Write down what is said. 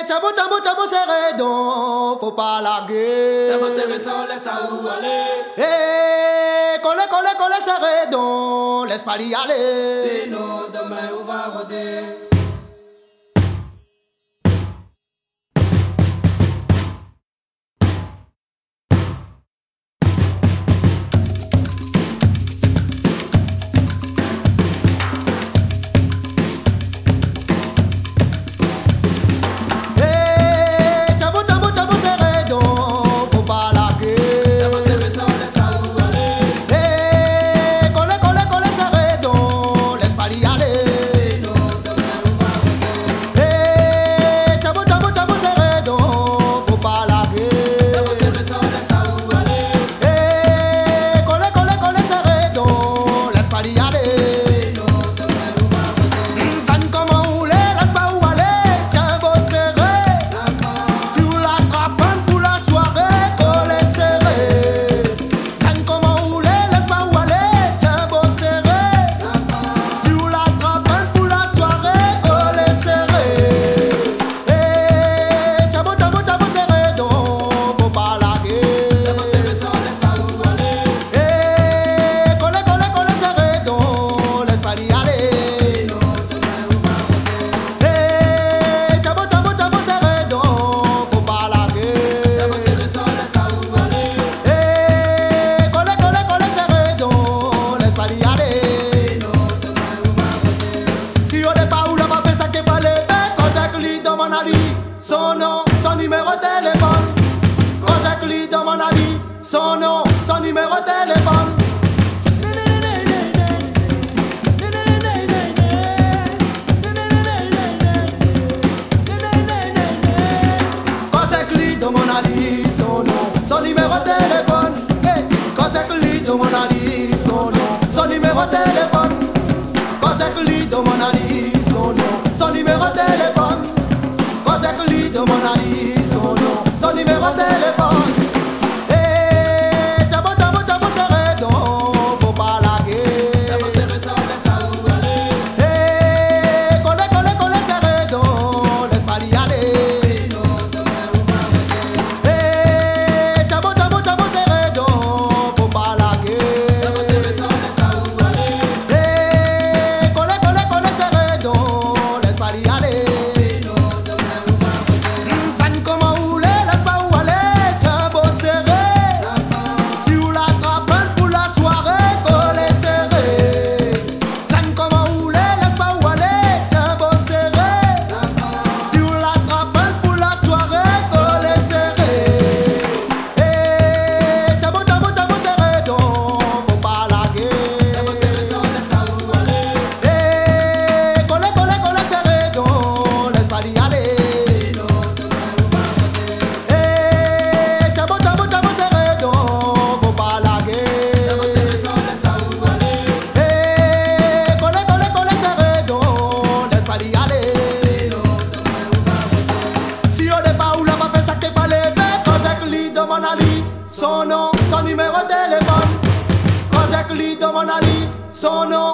Tchabo serré donc, faut pas larguer. Tchabo serré sans laisse à où aller. Collé serré donc, laisse pas y aller. Sinon demain on va rôder. Son nom, son numéro de téléphone. Cosa que lui demande à lui. Son nom, son numéro de téléphone. Cosa que lui demande à lui. Son nom, son numéro de téléphone. Cosa que lui demande à lui. Son nom, son numéro de téléphone. Cosa que lui demande à lui. Son nom, son numéro de téléphone. Cosa que lui demande à lui, son nom, son numéro de téléphone. Tchabo serré donc, faut pas larguer. Tchabo serré sans laisse à où aller. Collé serré donc, laisse pas y aller. Sinon demain on va rôder. Tchabo serré donc, faut pas larguer. Tchabo serré sans laisse à où aller. Collé serré donc, laisse pas y aller. Son nom, son numéro de téléphone. Cosa que lui demande à lui. Son nom,